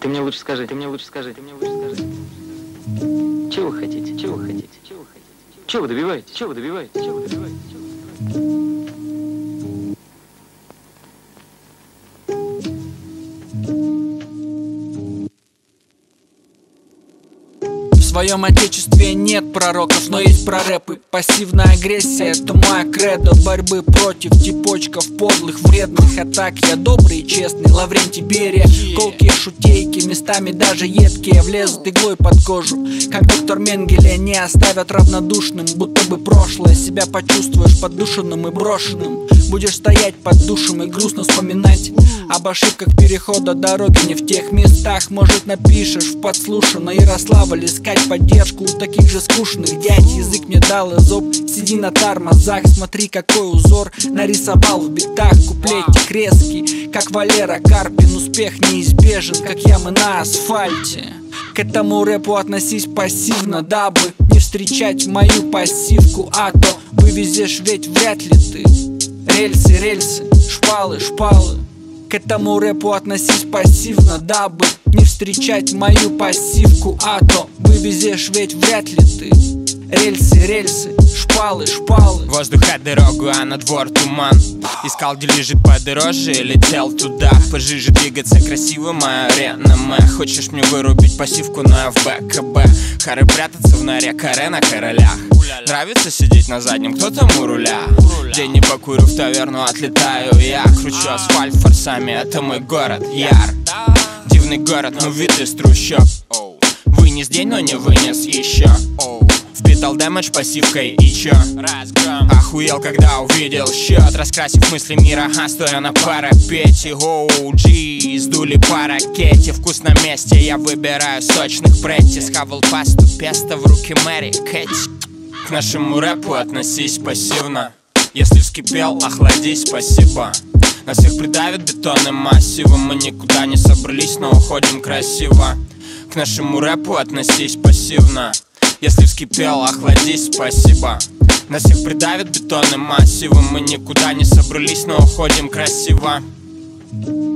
Ты мне лучше скажи. Чего вы хотите? Чего вы добиваетесь? В своем отечестве нет пророков, но есть прорэпы. Пассивная агрессия — это моя кредо борьбы против типочков подлых, вредных атак. Я добрый и честный, Лаврентий Берия. Колкие шутейки, местами даже едкие, влезут иглой под кожу, как доктор Менгеле. Не оставят равнодушным, будто бы прошлое. Себя почувствуешь поддушенным и брошенным. Будешь стоять под душем и грустно вспоминать об ошибках перехода дороги не в тех местах. Может, напишешь в подслушанно Ярославль, искать поддержку у таких же скучных дядь. Язык мне дал эзоп, сиди на тормозах, смотри, какой узор нарисовал в битах. Куплетик резкий, как Валера Карпин. Успех неизбежен, как ямы на асфальте. К этому рэпу относись пассивно, дабы не встречать мою пассивку. А то вывезешь, ведь вряд ли ты рельсы, шпалы. К этому рэпу относись пассивно, дабы не встречать мою пассивку. А то вывезешь, ведь вряд ли ты рельсы, шпалы. Воздух от дорогу, а на двор туман. Искал, где лежит подороже, летел туда. Пожиже двигаться красиво, моя реноме. Хочешь мне вырубить пассивку, но я в БКБ. Хары прятаться в норе, каре на королях. Нравится сидеть на заднем, кто там у руля? День не покурю, в таверну отлетаю я. Кручу асфальт форсами, это мой город, Яр. Дивный город, но вид из трущоб. Вынес день, но не вынес еще. Впитал дэмэдж пассивкой и чё? Охуел, когда увидел счет, раскрасив мысли мира, стоя на парапете. OG, сдули по ракете, вкус на месте, я выбираю сочных претти. Схавал пасту песто в руки Мэри Кэти. К нашему рэпу относись пассивно. Если вскипел, охладись, спасибо. Нас всех придавит бетонным массивом. Мы никуда не собрались, но уходим красиво. К нашему рэпу относись пассивно. Если вскипел, охладись, спасибо. Нас всех придавит бетонным массивом. Мы никуда не собрались, но уходим красиво.